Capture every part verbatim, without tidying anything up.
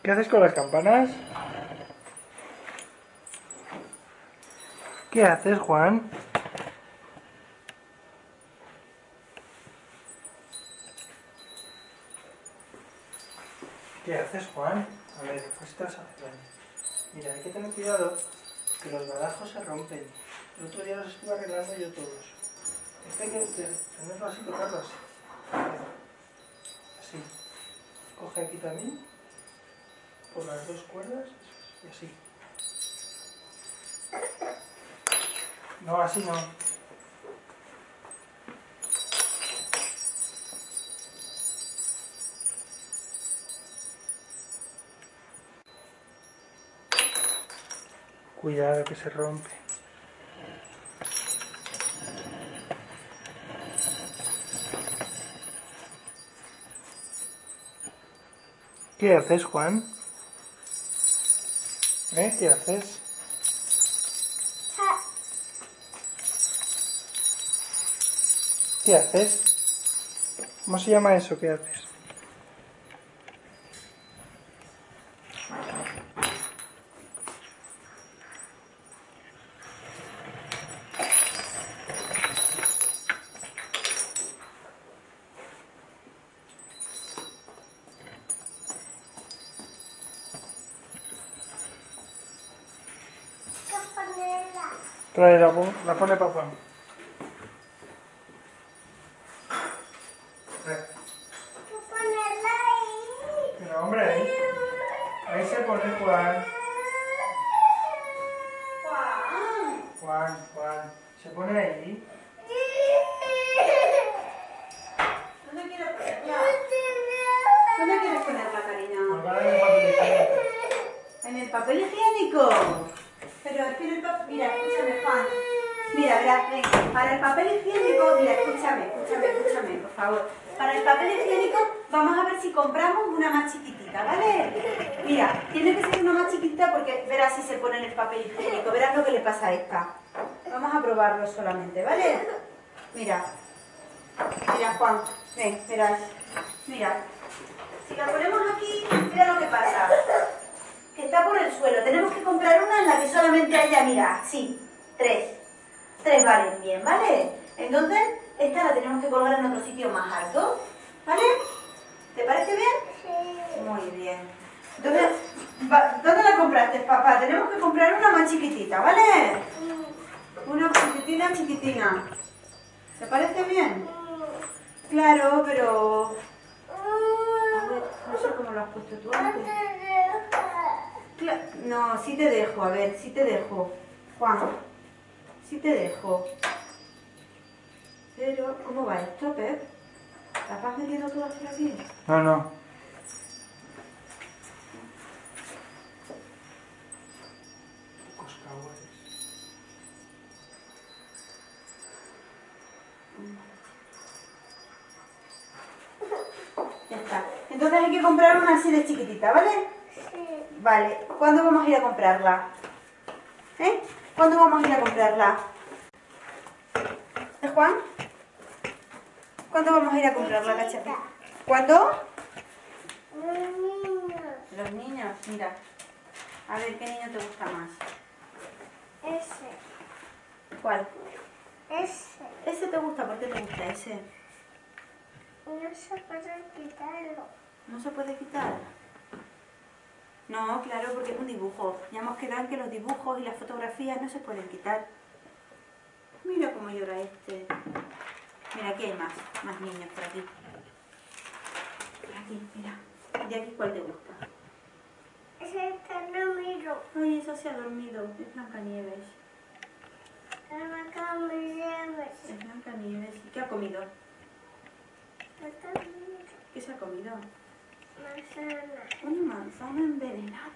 ¿Qué haces con las campanas? ¿Qué haces, Juan? ¿Qué haces, Juan? A ver, pues estás haciendo. Mira, hay que tener cuidado que los badajos se rompen. El otro día los estuve arreglando yo todos. Este hay que tenerlo así, tocarlo así. Así. Coge aquí también, por las dos cuerdas, y así. No, así no. Cuidado que se rompe. ¿Qué haces, Juan? ¿Eh? ¿Qué haces? ¿Qué haces? ¿Cómo se llama eso? ¿Qué haces? Trae la, la pone papá. Pero hombre, ahí, ahí se pone Juan. Juan, Juan. Se pone ahí. ¿Dónde quieres ponerla? ¿Dónde quieres ponerla, cariño? En el papel higiénico. ¿En el papel higiénico? Pero es que en el papel... Mira, escúchame, Juan. Mira, verás, ven. Para el papel higiénico... Mira, escúchame, escúchame, escúchame, por favor. Para el papel higiénico vamos a ver si compramos una más chiquitita, ¿vale? Mira, tiene que ser una más chiquitita porque verás si se pone en el papel higiénico. Verás lo que le pasa a esta. Vamos a probarlo solamente, ¿vale? Mira. Mira, Juan. Ven, verás. Mira. Si la ponemos aquí, mira lo que pasa. Que está por el suelo. Tenemos que comprar una en la que solamente haya, mira, sí, tres. Tres valen bien, ¿vale? Entonces, esta la tenemos que colgar en otro sitio más alto, ¿vale? ¿Te parece bien? Sí. Muy bien. Entonces, ¿dónde la compraste, papá? Tenemos que comprar una más chiquitita, ¿vale? Una chiquitina, chiquitina. ¿Te parece bien? Claro, pero... A ver, no sé cómo lo has puesto tú antes. No, sí te dejo, a ver, sí te dejo. Juan, sí te dejo. Pero, ¿cómo va esto, Pep? ¿La vas metiendo todo hacia aquí? No, no. Ya está. Entonces hay que comprar una así de chiquitita, ¿vale? Sí. Vale. ¿Cuándo vamos a ir a comprarla? ¿Eh? ¿Cuándo vamos a ir a comprarla? ¿Eh, Juan? ¿Cuándo vamos a ir a comprarla, cachatita? ¿Cuándo? Los niños. Los niños, mira. A ver, ¿qué niño te gusta más? Ese. ¿Cuál? Ese. ¿Ese te gusta? ¿Por qué te gusta ese? No se puede quitarlo. ¿No se puede quitar? No, claro, porque es un dibujo. Ya hemos quedado en que los dibujos y las fotografías no se pueden quitar. Mira cómo llora este. Mira, aquí hay más, más niños por aquí. Por aquí, mira. ¿De aquí cuál te gusta? Ese está dormido. Ay, eso se ha dormido. Es Blancanieves. Es Blancanieves. Es Blancanieves. ¿Qué ha comido? ¿Qué se ha comido? Manzana. Una manzana envenenada.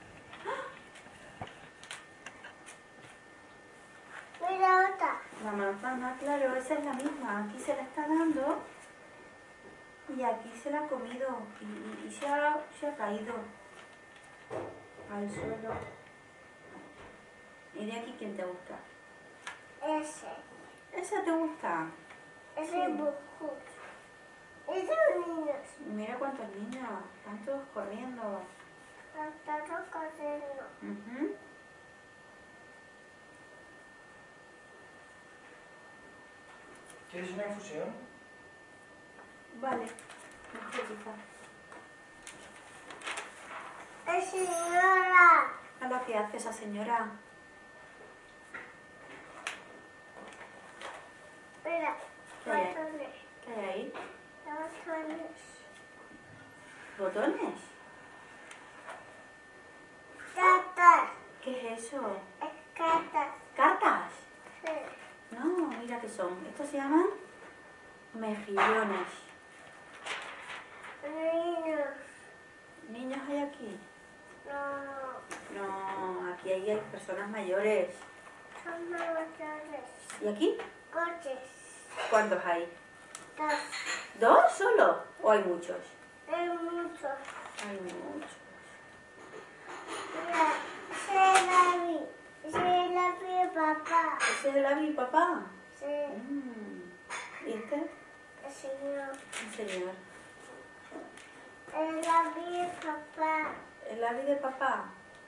Mira otra. La manzana, claro, esa es la misma. Aquí se la está dando y aquí se la ha comido y, y, y se, ha, se ha caído al suelo. ¿Y de aquí quién te gusta? Ese. ¿Ese te gusta? Ese sí. Dibujo. Esos niños. Mira cuántos niños, están todos corriendo. Doctor Cordero. Uh-huh. ¿Quieres una infusión? Vale. Mejor quizá. ¡Eh, señora! ¿A lo que hace esa señora? Mira, ¿Qué hay? botones. ¿Qué hay ahí? Botones. ¿Botones? Cartas. ¿Qué es eso? Cartas. ¿Cartas? Sí. No, mira qué son. Estos se llaman mejillones. Niños. ¿Niños hay aquí? No. No, aquí hay hay personas mayores. Son mayores. ¿Y aquí? Coches. ¿Cuántos hay? Dos. ¿Dos solo? ¿O hay muchos? Hay muchos. Hay muchos. Mira, se la vi. Se la vi, papá. ¿Ese es el avi, papá? Sí. Mm. ¿Y este? El señor. El señor. El la vi, papá. ¿El avi de papá?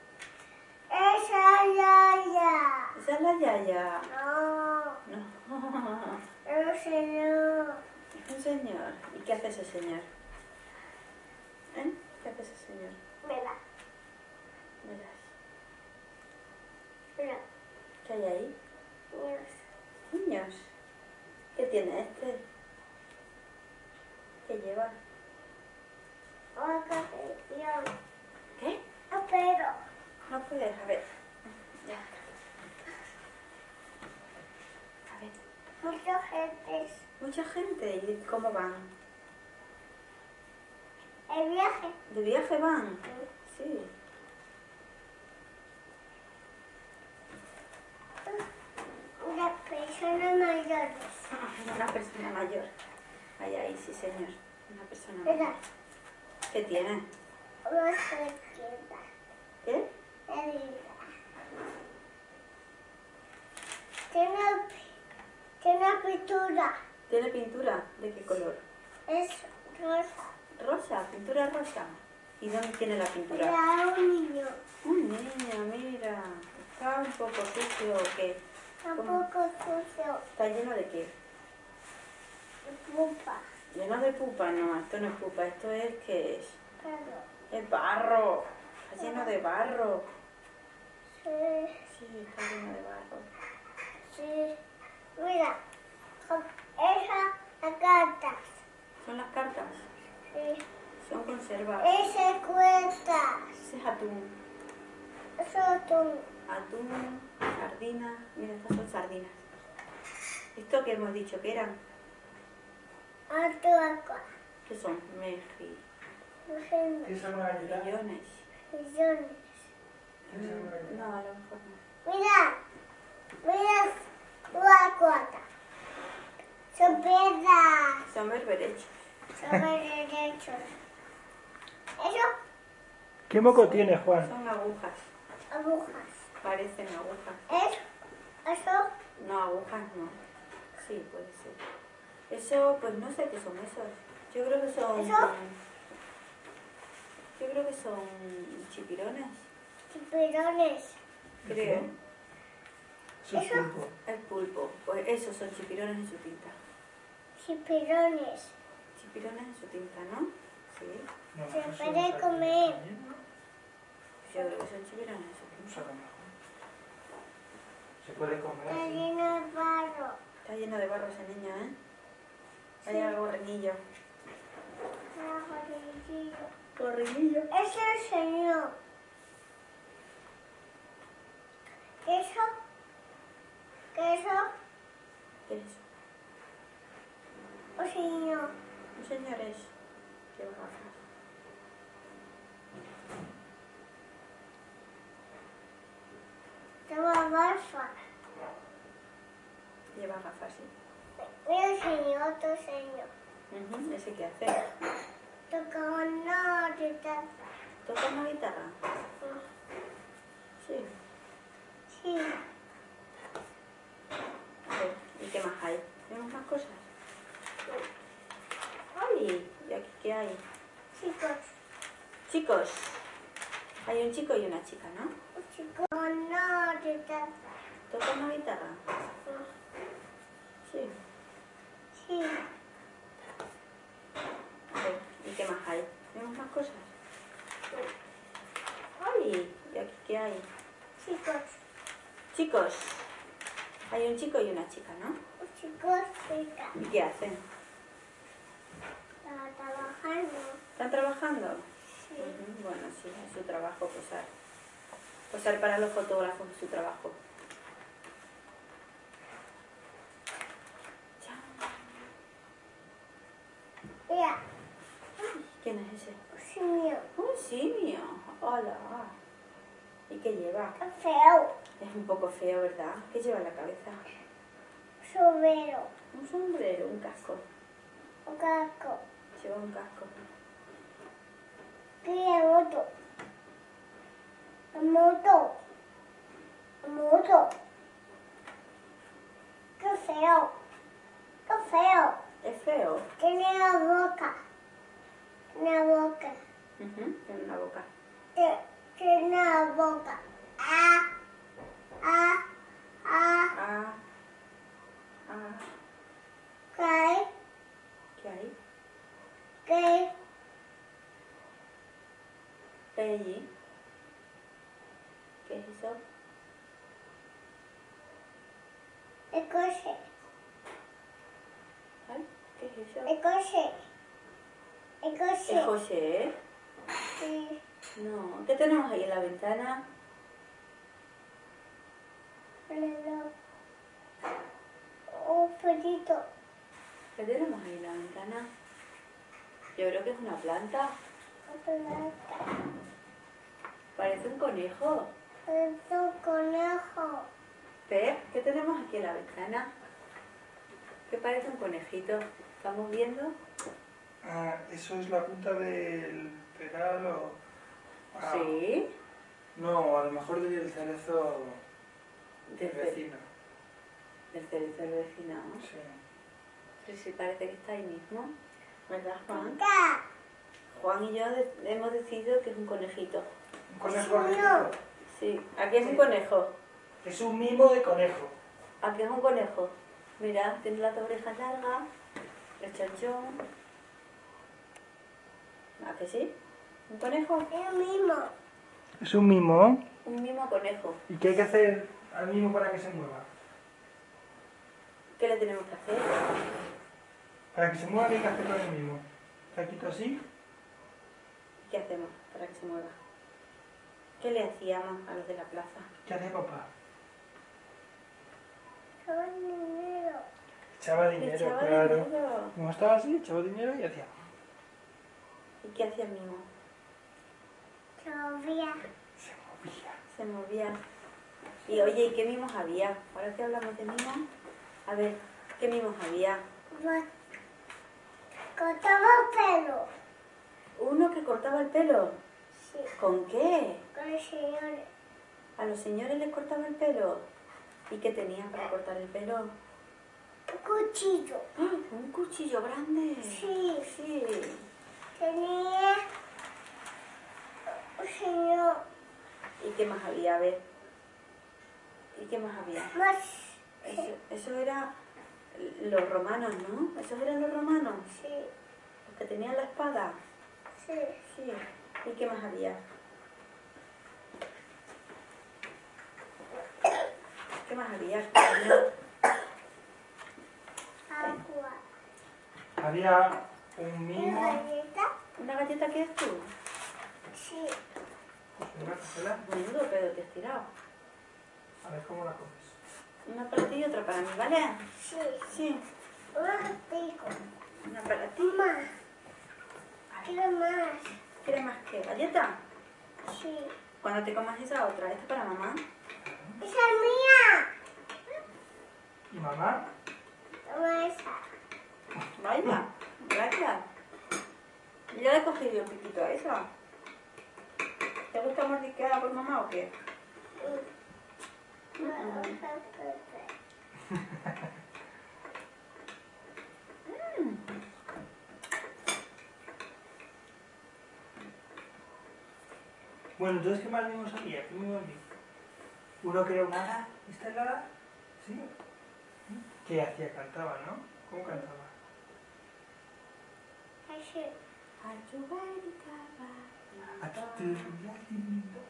Esa yaya. ¿Esa es la yaya? No. No. El señor. Es un señor. ¿Y qué hace ese señor? ¿Eh? ¿Qué hace ese señor? Mira, Verás. mira. ¿Qué hay ahí? Niños. Niños. ¿Qué tiene este? ¿Qué lleva? Una canción. ¿Qué? Pero. No puedes, a ver. Ya. A ver. Mucha gente. Mucha gente. ¿Y cómo van? El viaje. ¿De viaje van? Sí. Las personas mayores. Una persona mayor. Ahí, ahí, sí, señor. Una persona mayor. Mira, ¿Qué tiene? una cerquita. ¿Qué? Herida. Tiene, tiene pintura. ¿Tiene pintura? ¿De qué color? Es rosa. Rosa, pintura rosa. ¿Y dónde tiene la pintura? Mira, un niño. Un niño, mira. Está un poco sucio, ¿o qué? Un ¿Cómo? poco sucio. ¿Está lleno de qué? De pupa. Lleno de pupa, no, esto no es pupa, esto es, ¿qué es? Pero, Es barro. Está lleno de barro. sí, Sí, está lleno de barro. sí. Mira, con esa las cartas. ¿Son las cartas? Sí. Son conservas. Ese cuenta. Ese es atún. Eso tú. Atún, sardina. Mira, estas son sardinas. ¿Esto que hemos dicho que eran? A tu agua. ¿Qué son? Mejillones. ¿Tienes alguna galleta? Millones. ¿Tienes alguna galleta? No, a lo mejor no. Mira, mira tu agua. Son piedras. Son berberechos. Son derechos. Eso, ¿Qué moco tiene, Juan? Son agujas. agujas. Parecen agujas. Eso, eso, No, agujas no. Sí, puede ser. Eso, pues no sé qué son esos. Yo creo que son... ¿Eso? Yo creo que son chipirones. chipirones. Creo. Eso es ¿Eso? pulpo. El pulpo. Pues esos son chipirones en su tinta. Chipirones. Chipirones en su tinta, ¿no? Sí. No, Se eso puede es comer. también, ¿no? Yo creo que son chipirones en su Un tinta. saco mejor. Se puede comer Está así. lleno de barro. Está lleno de barro ese niño, ¿eh? Vaya gorrinillo. Una jodidillo. Gorrinillo. Ese es el señor. ¿Eso? ¿Qué es eso? ¿Qué es eso? Un señor. Un señor es. Lleva gafas. Toma barfa. Lleva gafas, sí. Mira el señor, otro señor. Ujú, ¿ese qué hace? Toca una guitarra. ¿Toca una guitarra? Sí. Sí. A ver, ¿y qué más hay? ¿Tenemos más cosas? ¡Ay! ¿Y aquí qué hay? Chicos. Chicos, Hay un chico y una chica, ¿no? Un chico. No, guitarra. ¿Toca una guitarra? Sí. Sí. A ver, ¿y qué más hay? ¿Tenemos más cosas? ¡Ay! ¿Y aquí qué hay? Chicos. Chicos. Hay un chico y una chica, ¿no? Un chico, chica. ¿Y qué hacen? Está trabajando. ¿Están trabajando? Sí. Ujú, bueno, sí, es su trabajo posar. Posar para los fotógrafos es su trabajo. Chao. Mira, ¿Quién es ese? un simio. Un simio. Hola. ¿Y qué lleva? Es feo. Es un poco feo, ¿verdad? ¿Qué lleva en la cabeza? Sombrero. Un sombrero, un casco. Un casco. Lleva un casco. ¿Qué moto? Moto. Moto. Qué feo. Qué feo. Es feo. Tiene la boca. Tiene la boca. Ujú, tiene una boca. Tiene- Tiene la boca. Ah. Ah. Ah. Ah. Ah. ¿Qué hay? ¿Qué hay? ¿Qué? ¿Qué hay allí? ¿Qué es eso? El coche. ¿Ay? ¿Qué es eso? El coche. El coche. ¿Es José, eh? Sí. No. ¿Qué tenemos ahí en la ventana? Reloj. Un perrito. ¿Qué tenemos ahí en la ventana? Yo creo que es una planta. Otra plata. Parece un conejo. Es un conejo. Pep, ¿qué tenemos aquí en la ventana? ¿Qué parece un conejito? ¿Estamos viendo? Ah, eso es la punta del peral o... ah, Sí. No, a lo mejor del cerezo del Del ce- vecino. Del cerezo del vecino. Sí. Sí, sí, parece que está ahí mismo. ¿Verdad, Juan? Acá. Juan y yo de- hemos decidido que es un conejito. Un conejo Sí, no. argentino. Sí. ¿Aquí es un conejo? Es un mimo de conejo. Aquí es un conejo. Mira, tiene las orejas largas, el chanchón. ¿A que sí? ¿Un conejo? El mismo. Es un mimo. Un mismo conejo. ¿Y qué hay que hacer al mimo para que se mueva? ¿Qué le tenemos que hacer? Para que se mueva, ¿qué hay que hacer con el mimo? Está quieto así. ¿Qué hacemos para que se mueva? ¿Qué le hacíamos a los de la plaza? ¿Qué hace papá? Son dinero. Echaba Le dinero, echaba claro. dinero. Como estaba así, echaba dinero y hacía. ¿Y qué hacía el mimo? Todavía. Se movía. Se movía. Y oye, ¿y qué mimos había? Ahora que hablamos de mimos, a ver, ¿qué mimos había? Cortaba el pelo. Uno que cortaba el pelo. Sí. ¿Con qué? Con los señores. ¿A los señores les cortaba el pelo? ¿Y qué tenían para cortar el pelo? Un cuchillo. ¡Ah! Un cuchillo grande. Sí. Sí. Tenía un señor. ¿Y qué más había? A ver. ¿Y qué más había? Más. Eso, eso era los romanos, ¿no? ¿Esos eran los romanos? Sí. Los que tenían la espada. Sí. Sí. ¿Y qué más había? ¿Qué más había? Agua. Había un ¿Una mimo. galleta? ¿Una galleta que es tú? Sí. Pues venga, cógela. Menudo pedo te has tirado. A ver cómo la comes. Una para ti y otra para mí, ¿vale? Sí. Sí. Un pico. Una para ti. Mamá. Quiero más. ¿Quieres más que galleta? Sí. Cuando te comas esa otra, esta para mamá. ¡Esa es mía! ¿Y mamá? Toma esa. Vaya, gracias. Ya le cogí yo un piquito a esa. ¿Te gusta mordisqueada por mamá o qué? Bueno, entonces, ¿qué más vimos aquí? ¿Qué vimos aquí? Uno que era un hada. ¿Esta es la hada? ¿Sí? ¿Qué hacía? Cantaba, ¿no? ¿Cómo cantaba? Así. Aquí te voy a lindo.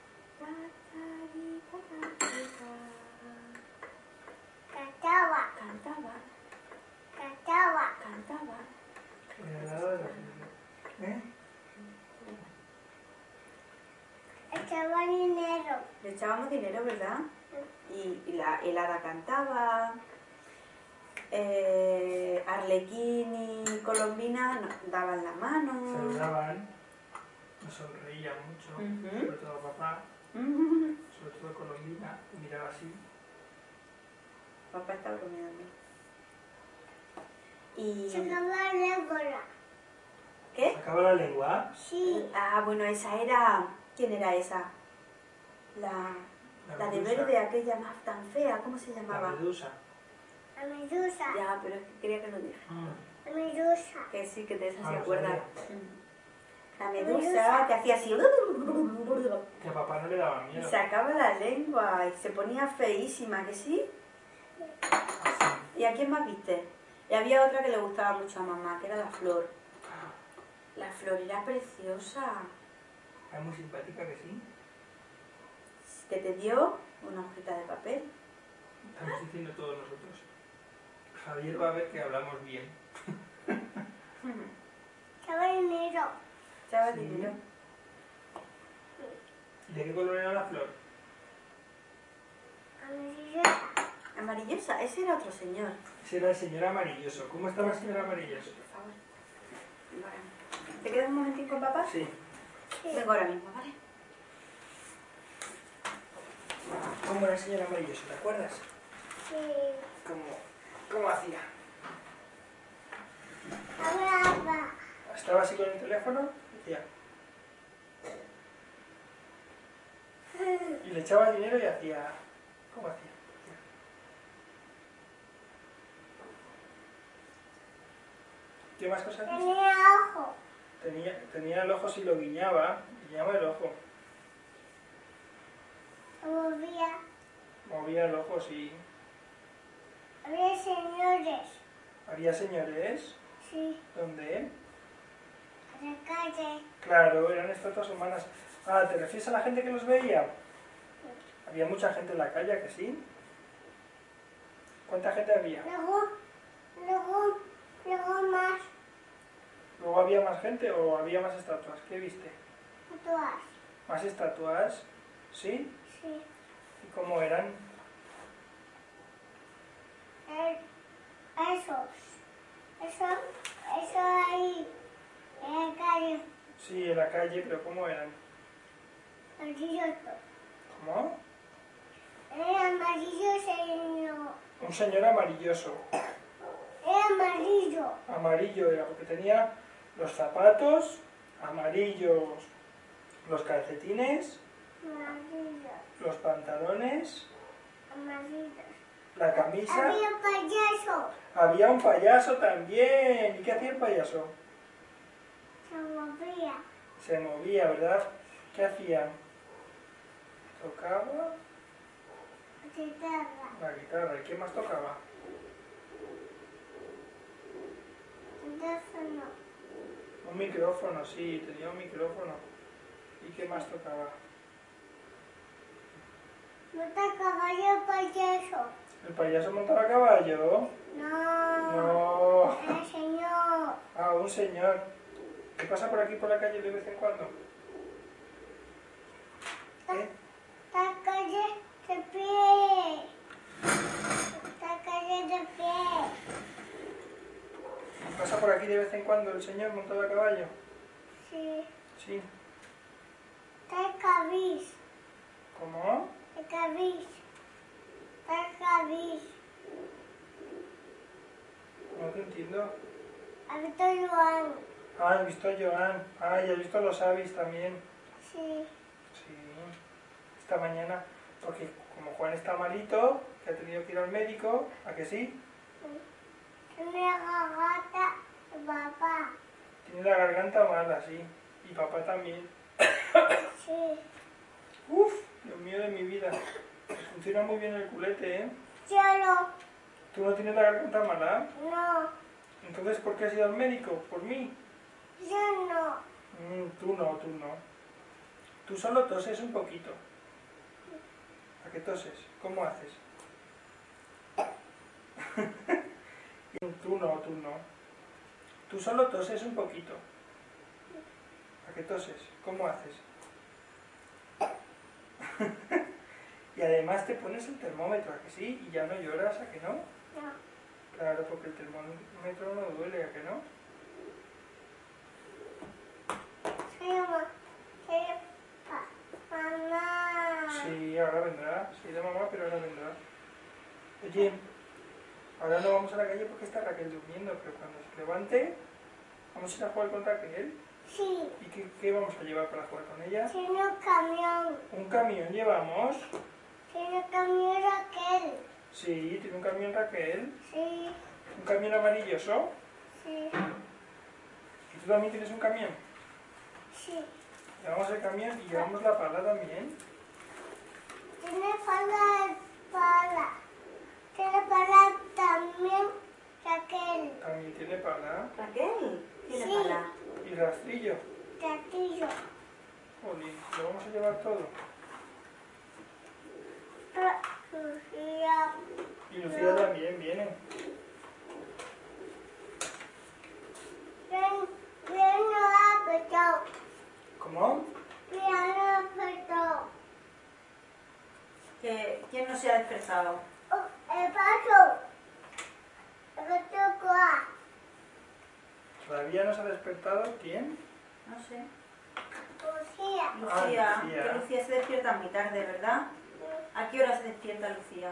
Cantaba. Cantaba, Cantaba. cantaba. Era la hada de la felicidad. ¿Eh? Echaba dinero. Le echábamos dinero, ¿verdad? Y, y la el hada cantaba. Eh, Arlequín y Colombina nos daban la mano. Saludaban, nos sonreían mucho, Ujú. sobre todo papá, Mm. sobre todo Colombina, miraba así. Papá está bromeando. Y... Se acabó la lengua. ¿Qué? ¿Sacaba la lengua? Sí. Ah, bueno, esa era... ¿Quién era esa? La, la de medusa. verde, aquella más tan fea, ¿cómo se La llamaba? medusa. La medusa. Ya, pero es que quería que lo dijera. Mm. La medusa. Que sí, que de esa Ah, se no acuerda. sabía. La medusa medusa. que hacía así... Que a papá no le daba Y miedo. sacaba la lengua y se ponía feísima, ¿que sí? Así. ¿Y a quién más viste? Y había otra que le gustaba mucho a mamá, que era la flor. La flor era preciosa. Es muy simpática que sí. Que te dio una hojita de papel. Estamos diciendo todos nosotros. Javier va a ver que hablamos bien. Echaba dinero. Echaba Sí. dinero. ¿De qué color era la flor? Amarillosa. Amarillosa, ese era otro señor. Ese era el señor amarilloso. ¿Cómo estaba el señor amarilloso? Por favor. Vale. ¿Te quedas un momentín con papá? Sí. Sí. Vengo ahora mismo, ¿vale? ¿Cómo era el señor amarilloso? ¿Te acuerdas? Sí. ¿Cómo, cómo hacía? Hablaba. Estaba así con el teléfono, decía. Y le echaba dinero y hacía... ¿Cómo hacía? ¿Qué más cosas viste? Tenía ojo. Tenía, tenía el ojo si lo guiñaba, guiñaba el ojo. Movía. Movía el ojo, sí. Había señores. Había señores, Sí. ¿dónde? En la calle. Claro, eran estatuas humanas. Ah, ¿te refieres a la gente que los veía? Había mucha gente en la calle, ¿a que sí? ¿Cuánta gente había? Luego, luego, luego más ¿Luego había más gente o había más estatuas? ¿Qué viste? todas. ¿Más estatuas? ¿Sí? Sí. ¿Y cómo eran? Eh, esos. Eso, eso ahí. En la calle. Sí, en la calle, pero ¿cómo eran? Amarillo. ¿Cómo? Era amarillo, señor. Un señor amarilloso. Era amarillo. Amarillo era porque tenía los zapatos amarillos, los calcetines, Amarillo. los pantalones, Amarillo. la camisa. Había payaso. Había un payaso también. ¿Y qué hacía el payaso? Se movía. Se movía, ¿verdad? ¿Qué hacía? Tocaba Guitarra. la guitarra. ¿Y qué más tocaba? Teléfono. Un micrófono, sí, tenía un micrófono. ¿Y qué más tocaba? Monta caballo payaso. ¿El payaso montaba a caballo? No. No. El señor. Ah, un señor. ¿Qué pasa por aquí por la calle de vez en cuando? ¿Eh? La calle de pie. La calle de pie. ¿Pasa por aquí de vez en cuando el señor montado a caballo? Sí. Sí. El cabis. ¿Cómo? El cabis. El cabis. No te entiendo. ¿Ha visto Joan? Ah, he visto a Joan. Ah, y he visto a los avis también. Sí. Sí. Esta mañana. Porque como Juan está malito, que ha tenido que ir al médico, ¿a que sí? Tiene garganta de papá. Tiene la garganta mala, sí. Y papá también. Sí. Uf, Dios mío de mi vida. Pues funciona muy bien el culete, ¿eh? Yo no. ¿Tú no tienes la garganta mala? No. Entonces, ¿por qué has ido al médico? ¿Por mí? Yo no. Mm, tú no, tú no. Tú solo toses un poquito. ¿A qué toses? ¿Cómo haces? Tú no, tú no. Tú solo toses un poquito. ¿A qué toses? ¿Cómo haces? Y además te pones el termómetro, ¿a que sí? Y ya no lloras, ¿a que no? No. Claro, porque el termómetro no duele, ¿a que no? Soy mamá. Soy pa. Mamá. Sí, ahora vendrá. Sí, de mamá, pero ahora vendrá. Oye, ahora no vamos a la calle porque está Raquel durmiendo, pero cuando se levante, vamos a ir a jugar con Raquel. Sí. ¿Y qué, qué vamos a llevar para jugar con ella? Tiene un camión. ¿Un camión llevamos? Tiene un camión Raquel. Sí, tiene un camión Raquel. Sí. ¿Un camión amarilloso? Sí. ¿Y tú también tienes un camión? Sí. Llevamos el camión y llevamos la pala también. Tiene pala, pala. Tiene pala también Raquel. También tiene pala. ¿Raquel? ¿Tiene Sí. pala? Y rastrillo. Gatillo. Jolín, ¿lo vamos a llevar todo? Lucía. Y Lucía también viene. Ven, ven, no ha petado. ¿Cómo? Mira, no ha petado. ¿Que- ¿Quién no se ha despertado? Oh, el pato. El pato coa. ¿Todavía no se ha despertado? ¿Quién? No sé. Lucía. Lucía. Ah, Lucía. Que Lucía se despierta muy tarde, ¿verdad? ¿A qué hora se despierta Lucía?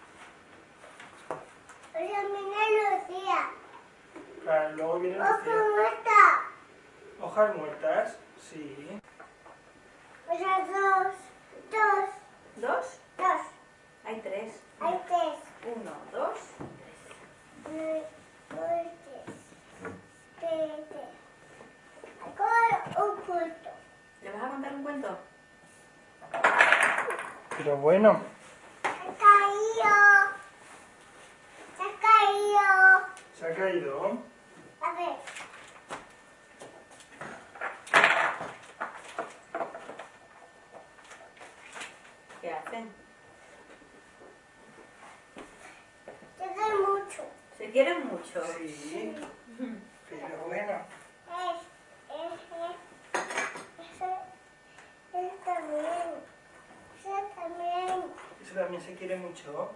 Oye, mira, Lucía. Claro, luego viene Ojo, Lucía. muerta. ¿Hojas muertas? Sí. Oye, dos. Dos. ¿Dos? Dos. Hay tres. Hay tres. Uno, dos, Mm, dos, tres. Tres, tres. Ahora un punto. ¿le vas a contar un cuento? Pero bueno, Se ha caído. Se ha caído. se ha caído. A ver. ¿Qué hacen? Tiene mucho. ¿Se quieren mucho? Sí. Pero bueno. Es, es, es. Ese, ese también. Ese también. Ese también se quiere mucho.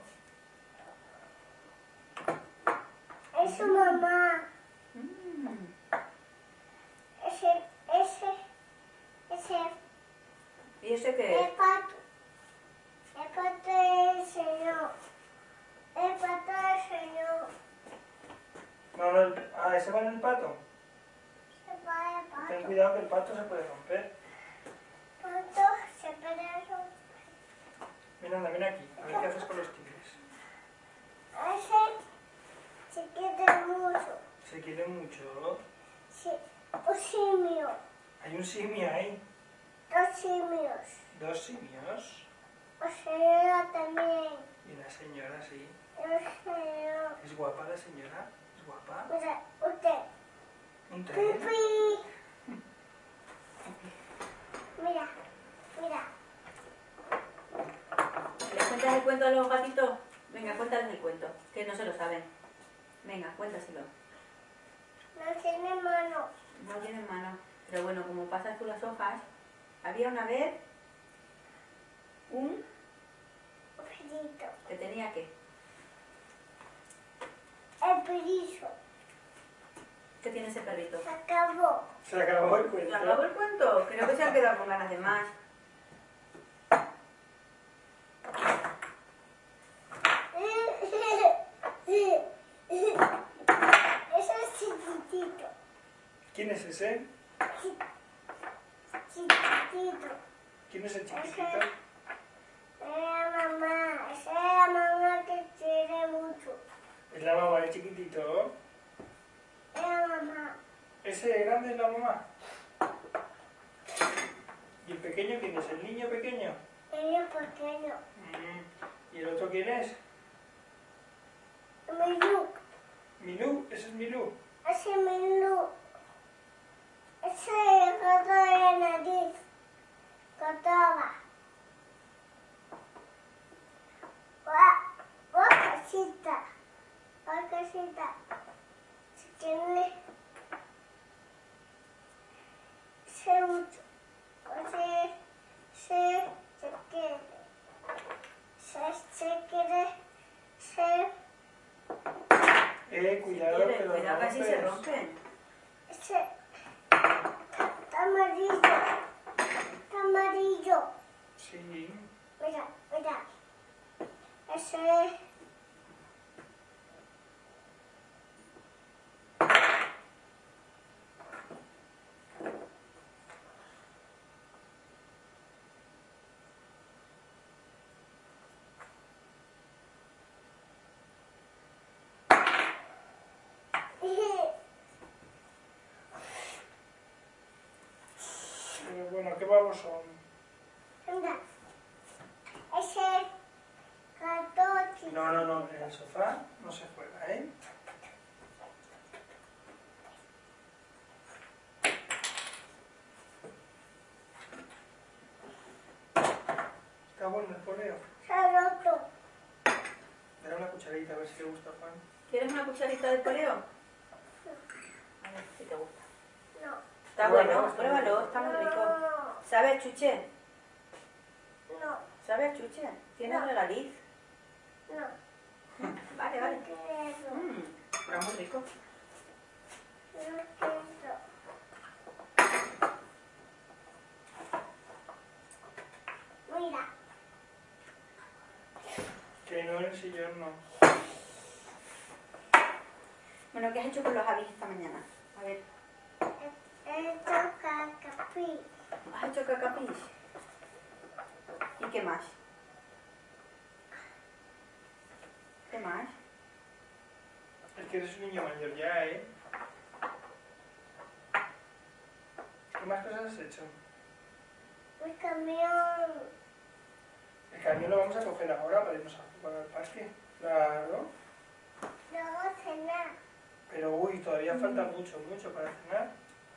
Es su mamá. Mm. Ese, ese, ese. ¿Y ese qué El es? pato. El pato es el señor. El pato es el señor. No, no, el- ah, ese va en el pato. Se va el Ten pato. cuidado que el pato se puede romper. Pato se pedazo. Ven, anda, ven aquí. A ver qué haces con los tigres. Ese se quiere mucho. Se quiere mucho. Sí. Un simio. Hay un simio ahí. Dos simios. Dos simios. Un señor también. Y una señora, sí. Un señor. ¿Es guapa la señora? ¿Es guapa? Mira, usted. Un tren. Pipi. Mira, mira. ¿Les cuentas el cuento a los gatitos? Venga, cuéntales el cuento, que no se lo saben. Venga, cuéntaselo. No tiene mano. No tienen mano. Pero bueno, como pasas tú las hojas, había una vez un Un perrito. que tenía que. El perizo. ¿Qué tiene ese perrito? Se acabó. Se acabó el ¿Se cuento. acabó el cuento? Creo que se han quedado con ganas de más. Eso es chiquitito. ¿Quién es ese? Chiquitito. ¿Quién es el Ese chiquitito? es la mamá. Esa es la mamá que quiere mucho. Es la mamá del chiquitito. Es la mamá. ¿Ese grande es la mamá? ¿Y el pequeño quién es? ¿El niño pequeño? El niño pequeño. ¿Y el otro quién es? Milú. Milú, ese es Milú. Ese Milú. Ese gato de la nariz. Gotaba. Guau, casita. Guau, casita. Se tiene. Se mucho. Se. Se. Se quiere. Se. Se quiere. Se. Eh, cuidado Quiere, que lo cuidado que así se rompes. rompen. Ese. Está amarillo. Está amarillo. Sí. Mira, mira. Ese. Pero bueno, ¿qué vamos son? Mira. Ese. Gato chiquito. No, no, no, en el sofá no se juega, ¿eh? Está bueno el poleo. Se ha roto. Dale una cucharita a ver si le gusta a Juan. ¿Quieres una cucharita de poleo? A ver si te gusta. No. Está Pruébalo, bueno, está pruébalo, bueno. está muy rico. No. ¿Sabe a chuche? No. ¿Sabe a chuche? ¿Tiene No. regaliz? No. Vale, vale. No quiero. Mmm, está muy rico. No quiero. Mira. Que no, en el sillón no. Bueno, ¿qué has hecho con los avis esta mañana? A ver, He hecho cacapi. ¿has hecho cacapis? ¿Y qué más? ¿Qué más? Es que eres un niño mayor ya, ¿eh? ¿Qué más cosas has hecho? Mi camión. El camión lo vamos a coger ahora para irnos a jugar al parque. Claro. Luego cenar. Pero uy, todavía falta mucho, mucho para cenar.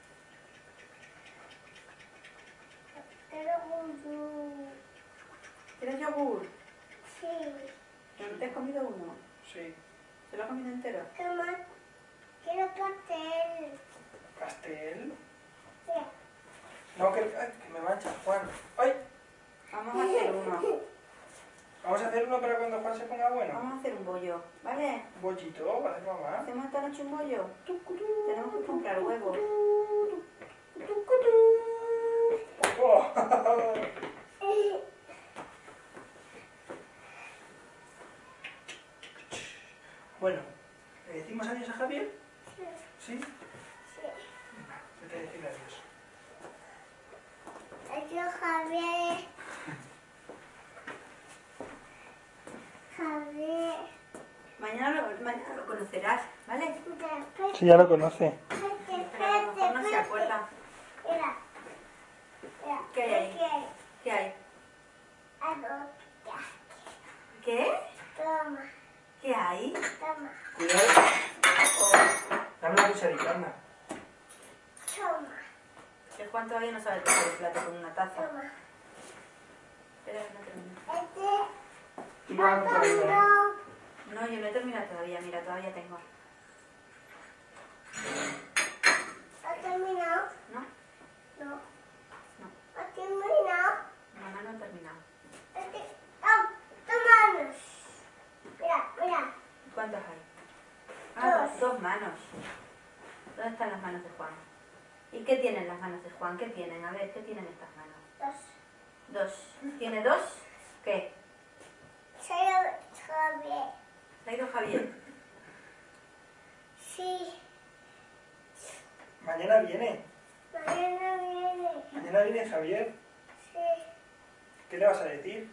Quiero un. ¿Quieres yogur? Sí. ¿No te has comido uno? Sí. ¿Se lo has comido entero? ¿Qué más? Quiero pastel. ¿Pastel? Mira. No, que, ay, que me mancha, Juan. ¡Ay! Vamos a hacer uno. Vamos a hacer uno para cuando Juan se ponga bueno. Vamos a hacer un bollo, ¿vale? Un bollito, va a hacer mamá. ¿Hacemos esta noche un bollo? Tenemos que comprar huevos. Oh. Bueno, ¿le decimos adiós a Javier? ¿Sí? Sí. Vete a decirle adiós. Adiós, Javier. Javier. Mañana lo, mañana lo conocerás, ¿vale? Después. Sí, ya lo conoce. Pero a lo mejor no se acuerda. Mira. Mira. ¿Qué hay ahí? ¿Qué hay? ¿Qué hay? Algo. ¿Qué? Toma. ¿Qué hay? Toma. Cuidado. Dame una cucharita, anda. Toma. Que Juan todavía no sabe tocar el plato con una taza. Toma. Espera, que no termino. Este. Y yo hago por ahí, ¿eh? No. No, yo no he terminado todavía, mira, todavía tengo. ¿Ha terminado? ¿No? No. No. ¿Ha terminado? Mamá no ha terminado. Este. Oh, tómanos. Mira, mira. ¿Cuántos hay? Ah, Dos. dos manos. ¿Dónde están las manos de Juan? ¿Y qué tienen las manos de Juan? ¿Qué tienen? A ver, ¿qué tienen estas manos? Dos. Dos. ¿Tiene dos? ¿Qué? Soy Javier. ¿Se ha ido Javier? Sí. Mañana viene. Mañana viene. Mañana viene Javier. Sí. ¿Qué le vas a decir?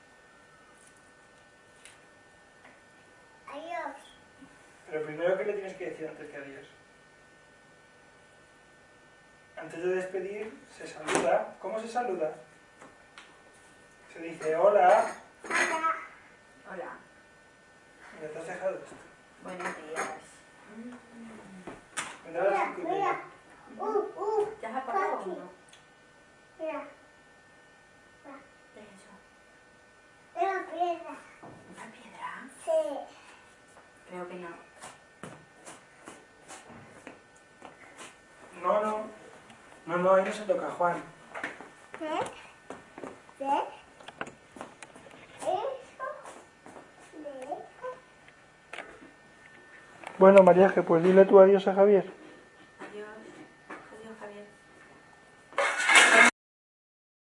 Adiós. Pero primero, ¿qué le tienes que decir antes que adiós? Antes de despedir, se saluda. ¿Cómo se saluda? Se dice hola. Hola. Mira, te has dejado esto. Buenos días. Vendrá a las cinco y media. Uh, uh, ¿Te has apagado o no? mira, ¿Qué es eso? una piedra. ¿Una piedra? Sí. Creo que no. No, no. No, no, ahí no se toca, Juan. ¿Ves? ¿Ves? Eso. De eso. Bueno, María Ángel, pues dile tú adiós a Javier.